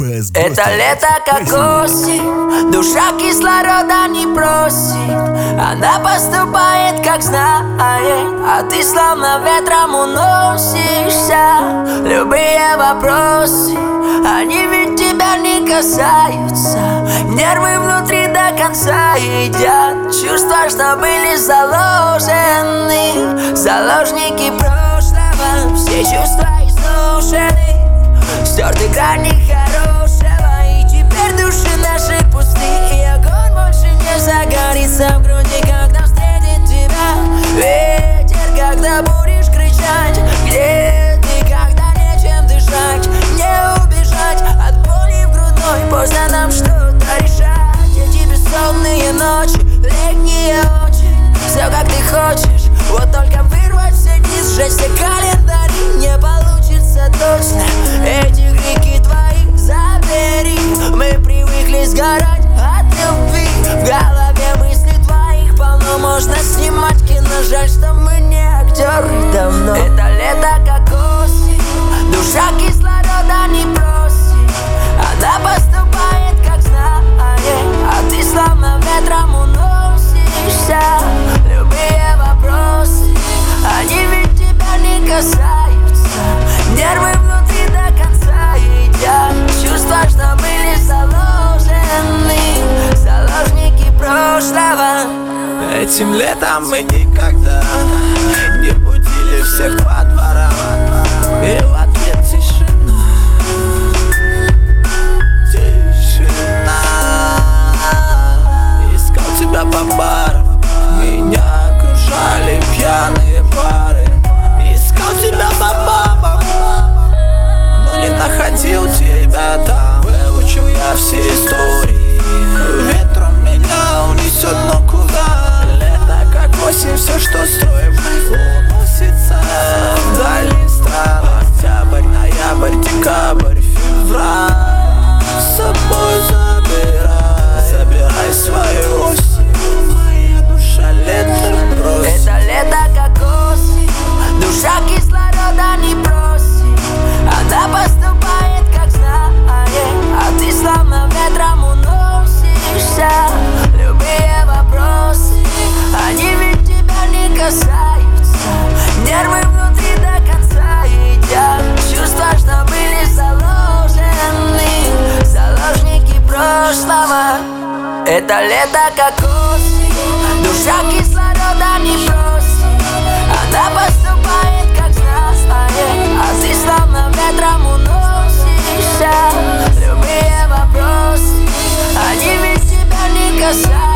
Это лето как осень, душа кислорода не просит. Она поступает как знает, а ты словно ветром уносишься. Любые вопросы, они ведь тебя не касаются. Нервы внутри до конца едят чувства, что были заложены. Заложники прошлого, все чувства изношены, стерты грани хорошего, и теперь души наши пусты. И огонь больше не загорится в груди, когда встретит тебя ветер, когда будешь кричать. Где ты, когда нечем дышать? Не убежать от боли в грудной, поздно нам что-то решать. Эти бессонные ночи, летние очень, все как ты хочешь, вот только вырвать все дни, сжечь все календари не получится точно. Эти крики твои забери, мы привыкли сгорать от любви. В голове мысли твоих полно, можно снимать кино. Жаль, что мы не актеры давно. Это лето как осень, душа кислорода не просит. Она поступает как знает, а ты словно ветром уносишься. Любые вопросы, они ведь тебя не касаются. Нервы внутри до конца едят чувства, что были заложены. Заложники прошлого. Этим летом мы никогда не будили всех по дворам, и в ответ тишина. Тишина. Искал тебя по барам, меня окружали пьяные пары. Искал тебя по бабам, но не находил тебя там. Выучил я все истории, ветром меня унесет, но куда? Лето как осень, все, что строим, уносится вдали стран. Октябрь, ноябрь, декабрь, февраль с собой забирай свою осень. Моя душа лето просит. Это лето как осень, душа кислорода не просит. Она поступает как знает, а ты словно ветром уносишься. Любые вопросы, они ведь тебя не касаются. Нервы внутри до конца едят чувства, что были заложены. Заложники прошлого. Это лето как осень, душа кислорода не просит. Она поступает как знает, а ты словно ветром уносишься. Любые вопросы, они ведь тебя не касаются.